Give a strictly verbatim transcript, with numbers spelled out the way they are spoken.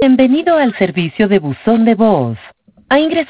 Bienvenido al servicio de buzón de voz. Ha ingresado